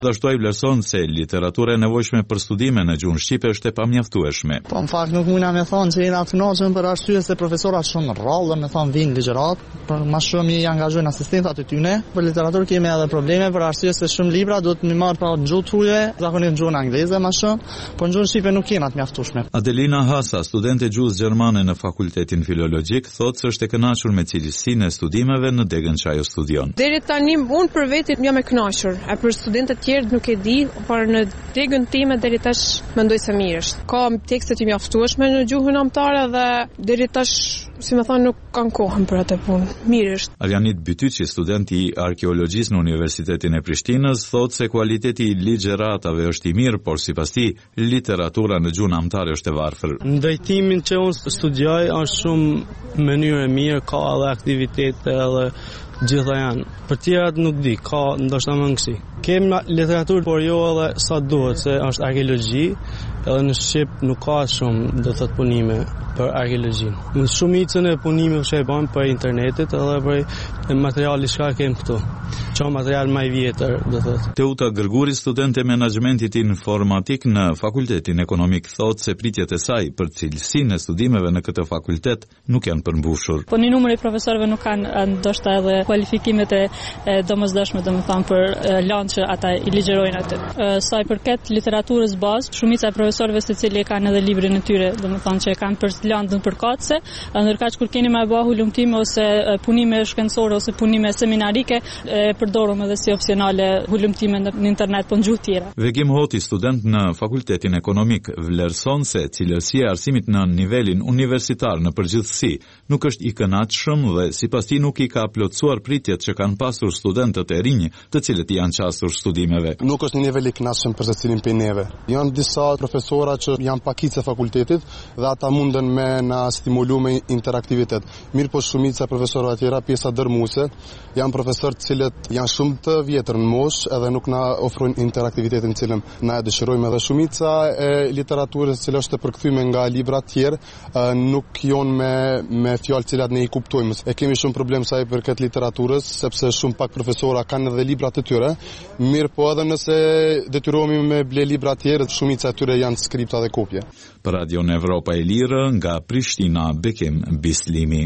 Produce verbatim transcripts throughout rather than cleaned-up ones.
Ashtu ai vlerëson se literatura e nevojshme për studime në gjuhën shqipe është e pamjaftueshme. Po në fakt nuk mundna me thonë që jena të kënaqur për arsye se profesorat shumë rrallë, me thonë vinë ligjërat, për më shumë i angazhojnë asistentat e tyre. Për literaturë kemi edhe probleme për arsye se shumë libra duhet më marr pa gjuhë truje, zakonisht në gjuhën angleze më shumë, por në gjuhën shqipe nuk jena të mjaftueshme. Adelina Hasa, studente gjuhës gjermane në Fakultetin Filologjik, thotë se është e kënaqur me cilësinë e studimeve në degën që ajo studion. Deri tani unë për veti jam e kënaqur, e për studentët nuk e di, por në degën time deri tash mendoj se mirë është. Ka tekste të mjaftueshme në gjuhën anëtare dhe deri tash, si më thonë, nuk kanë kohën për atë punë. Mirë është. Arjanit Bytyçi, student i arkeologjisë në Universitetin e Prishtinës, thotë se kualiteti i ligjëratave është i mirë, por sipas tij, literatura në gjuhën anëtare është e varfër. Ndajtimin që unë studioj është shumë mënyrë e mirë, ka edhe aktivitete edhe gjitha janë. Për tjerat nuk di, ka ndoshta mangësi. Kem literaturë, por jo edhe sa duhet, se është arkeologji, edhe në Shqip nuk ka shumë, do thot, punime për arkeologjin. Në shumicën e punime që e bën për internetit edhe për materiali që kem këtu. Që material më i vjetër, do thot. Teuta Gërguri, studente menaxhmentit informatik në Fakultetin Ekonomik, thotë se pritjet e saj për cilësinë e studimeve në këtë fakultet nuk janë përmbushur. Po një numër i profesorëve nuk kanë ndoshta edhe kualifikimet e, e domosdoshme, domethënë për lanë që ata i ligjërojnë aty. Sa i përket literaturës bazë, shumica e profesorëve secili kanë edhe librin e tyre, domethënë që e kanë për lanë në përkatëse, ndërkaq kur keni më bëhu hulumtime ose punime shkencore ose punime seminarike, e përdorum edhe si opsionale hulumtime në internet po në gjuhë tjera. Vegim Hoti, student në Fakultetin Ekonomik, vlerëson se cilësia e arsimit në nivelin universitar në përgjithësi nuk është i kënaqshëm dhe sipas tij nuk i ka plotësuar pritjet që kanë pasur studentët e rinj, të cilët janë qasur studimeve. Nuk është një nivel i kënaqshëm për secilin prej neve. Janë disa profesora që janë pakicë e fakultetit dhe ata munden me na stimulu me interaktivitet. Mirë po shumica e profesorëve të tjera, pjesa dërmuese, janë profesorë të cilët janë shumë të vjetër në moshë edhe nuk na ofrojnë interaktivitetin që na e dëshirojmë, edhe shumica e literaturës që është e përkthyme nga libra të tjerë nuk janë me me fjalë të cilat ne i kuptojmë. E kemi shumë problem sa i përket literaturës, sepse shumë pak profesora kanë edhe libra të tyre. Mirë po edhe nëse detyrohemi me ble libra të tjerë, shumica e tyre janë skripta dhe kopje. Për Radio Evropa e Lirë, nga Prishtina, Bekim Bislimi.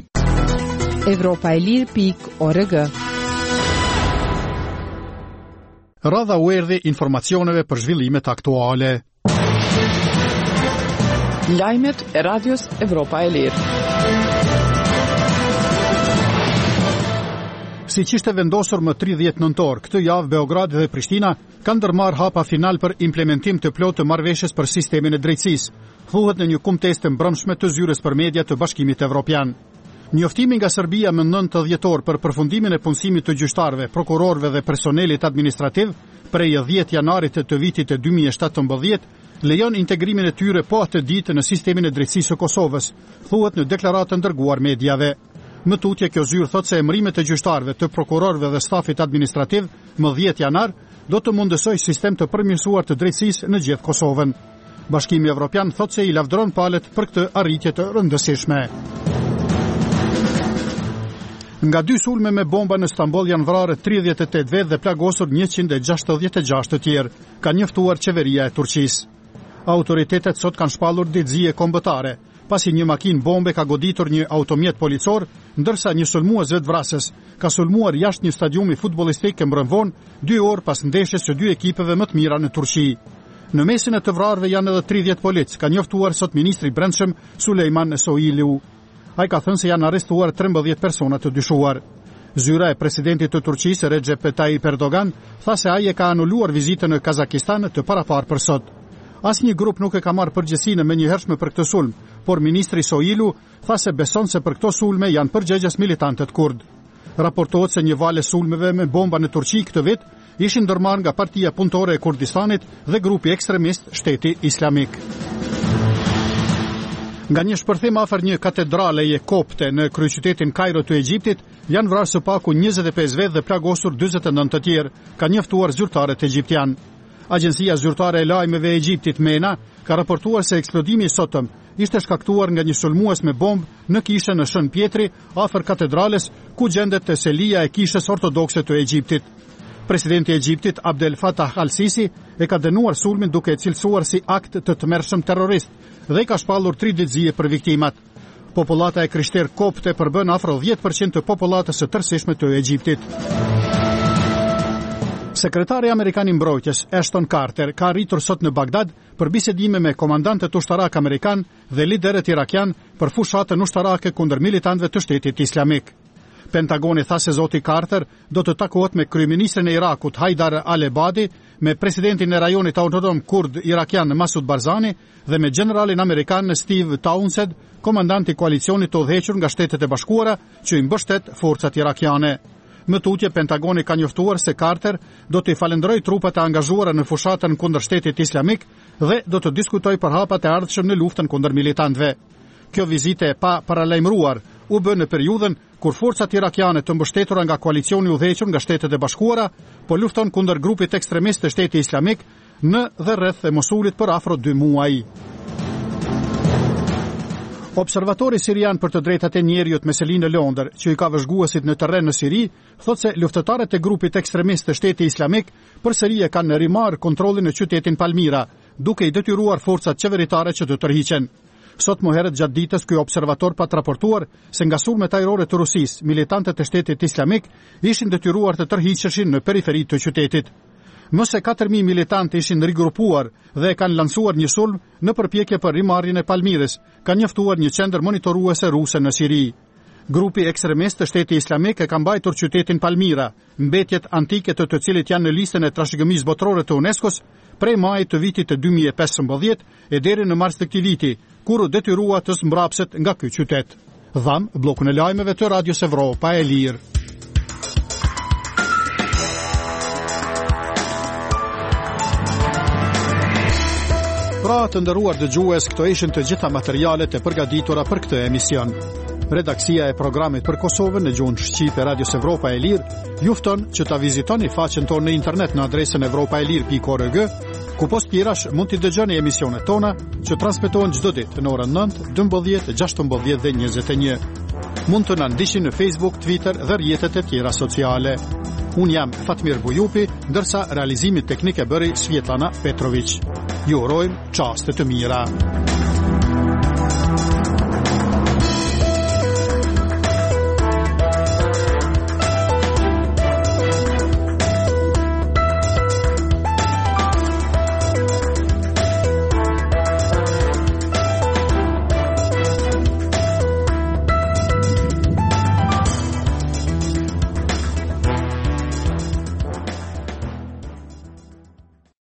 Evropa e Lirë pikë org. Radha u erdhi informacioneve për zhvillimet aktuale. Lajmet e radios Evropa e Lirë. Siç ishte vendosur më tridhjetë nëntor, këtë javë Beogradi dhe Prishtina kanë ndërmarrë hapa final për implementim të plotë të marrëveshjes për sistemin e drejtësisë, thuhet në një kumtesë të mbrëmshme të zyres për media të Bashkimit Evropian. Njoftimi nga Serbia më nëntë dhjetor për përfundimin e punësimit të gjyqtarëve, prokurorëve dhe personelit administrativ prej dhjetë janarit të vitit të dy mijë e shtatëmbëdhjetë lejon integrimin e tyre po atë ditë në sistemin e drejtësisë së Kosovës, thuhet në deklaratën dërguar mediave. Më tutje kjo zyrë thot se emrimet e gjyqtarëve, të prokurorëve dhe stafit administrativ më dhjetë janar do të mundësoj sistem të përmirësuar të drejtësisë në gjithë Kosovën. Bashkimi Evropian thot se i lavdëron palët për këtë arritje të rëndësishme. Nga dy sulme me bomba në Stamboll janë vrarë tridhjetë e tetë vetë dhe plagosur njëqind e gjashtëdhjetë e gjashtë të tjerë, ka njoftuar qeveria e Turqisë. Autoritetet sot kanë shpallur ditëzie kombëtare, pasi një makinë bombe ka goditur një automjet policor, ndërsa një sulmues vetvrasës ka sulmuar jashtë një stadiumi futbollistik e mbrëmvon dy orë pas ndeshjes së dy ekipeve më të mira në Turqi. Në mesin e të vrarëve janë edhe tridhjetë polic, ka njoftuar sot ministri i Brendshëm Sulejman Soylu. Ai ka thënë se janë arrestuar trembëdhjetë persona të dyshuar. Zyra e presidentit të Turqisë Recep Tayyip Erdogan tha se ai e ka anuluar vizitën në Kazakistan të paraparë për sot. Asnjë grup nuk e ka marrë përgjegjësinë më njëhershme për këtë sulm, por ministri Soylu tha se beson se për këto sulme janë përgjegjës militantët kurd. Raportohet se një valë sulmeve me bomba në Turqi këtë vit ishin ndërmarrë nga Partia Punëtore e Kurdistanit dhe grupi ekstremist Shteti Islamik. Nga një shpërthim afër një katedraleje kopte në kryeqytetin Kairo të Egjiptit, janë vrarë së paku njëzet e pesë vetë dhe plagosur dyzet e nëntë të tjerë, ka njoftuar zyrtarët egjiptian. Agjencia zyrtare e lajmeve e Egjiptit MENA ka raportuar se eksplodimi i sotëm ishte shkaktuar nga një sulmues me bombë në kishën në Shën Pjetri, afër katedrales, ku gjendet te selia e kishës ortodokse të Egjiptit. Presidenti i Egjiptit Abdel Fattah al-Sisi e ka dënuar sulmin duke e cilësuar si akt të tmerrshëm terrorist dhe ka shpallur tridhjetë për viktimat. Popullata e krishterë kopte përbën afro dhjetë përqind të popullatës së tërësishme të Egjiptit. Sekretari Amerikan i Mbrojtjes Ashton Carter ka arritur sot në Bagdad për bisedime me komandantët ushtarak amerikan dhe liderët irakian për fushatën ushtarake kundër militantëve të Shtetit Islamik. Pentagoni tha se zoti Carter do të takohet me kryeministrin e Irakut Haidar al-Ebadi, me presidentin e rajonit autonom kurd irakian Masud Barzani dhe me generalin amerikan Steve Townsend, komandanti i koalicionit të udhëhequr nga Shtetet e Bashkuara që i mbështet forcat irakiane. Më tutje, Pentagoni ka njoftuar se Carter do të i falenderoj trupat e angazhuara në fushatën kundër Shtetit Islamik dhe do të diskutoj për hapat e ardhshëm në luftën kundër militantëve. Kjo vizite e pa paralajmëruar u bë në periudhën kur forcat irakiane të mbështetura nga koalicioni i udhëhequr nga Shtetet e Bashkuara po lufton kundër grupit ekstremist të Shtetit Islamik në dhe rreth e Mosulit për afro dy muaj. Observatori sirian për të drejtat e njerëzit me seli në Londër, që i ka vëzhguesit në terren në Siri, thot se luftëtarët e grupit ekstremist të Shtetit Islamik përsëri e kanë rimar kontrollin në qytetin Palmira, duke i detyruar forcat qeveritare që të tërhiqen. Sot më herët gjatë ditës ky observator pat raportuar se nga sulmet ajrore të Rusisë, militantët e Shtetit Islamik ishin detyruar të tërhiqeshin në periferi të qytetit. Më se katër mijë militantë ishin rigrupuar dhe kanë lansuar një sulm në përpjekje për rimarrjen e Palmirës, ka njoftuar një qendër monitoruese ruse në Siri. Grupi ekstremist të Shtetit Islamik e ka mbajtur qytetin Palmira, mbetjet antike të të cilit janë në listën e trashëgimisë botërore të UNESCO-s prej majit të vitit të dy mijë e pesëmbëdhjetë e deri në mars të këtij viti, kur u detyrua të mbrapset nga ky qytet. Dham bllokun e lajmeve të Radios Evropa e Lirë. Pra të nderuar dëgjues, këto ishin të gjitha materialet e përgatitura për këtë emision. Redaksia e programit për Kosovën në gjuhën shqipe Radios Evropa e Lirë ju fton që ta vizitoni faqen tonë në internet në adresën evropaelir pikë org, ku post tjerash mund t'i dëgjoni emisionet tona që transmetohen çdo ditë në orën nëntë, dymbëdhjetë, gjashtëmbëdhjetë dhe njëzet e një. Mund të na ndiqni në Facebook, Twitter dhe rrjetet e tjera sociale. Unë jam Fatmir Bujupi, ndërsa realizimin teknik e bëri Svjetlana Petrović. Ju urojmë çaste të mira.